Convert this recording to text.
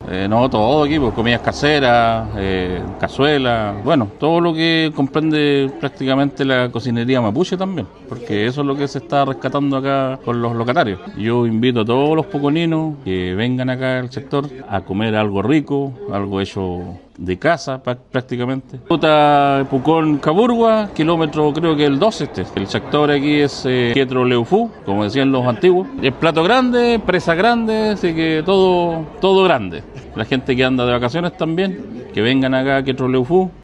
No, todo aquí, pues comidas caseras, cazuelas, bueno, todo lo que comprende prácticamente la cocinería mapuche también, porque eso es lo que se está rescatando acá con los locatarios. Yo invito a todos los poconinos que vengan acá al sector a comer algo rico, algo hecho de casa prácticamente. Ruta Pucón Caburgua, kilómetro creo que el 12 este. El sector aquí es Pietro Leufú, como decían los antiguos. Es plato grande, presa grande, así que todo grande. La gente que anda de vacaciones también, que vengan acá a Pietro Leufú.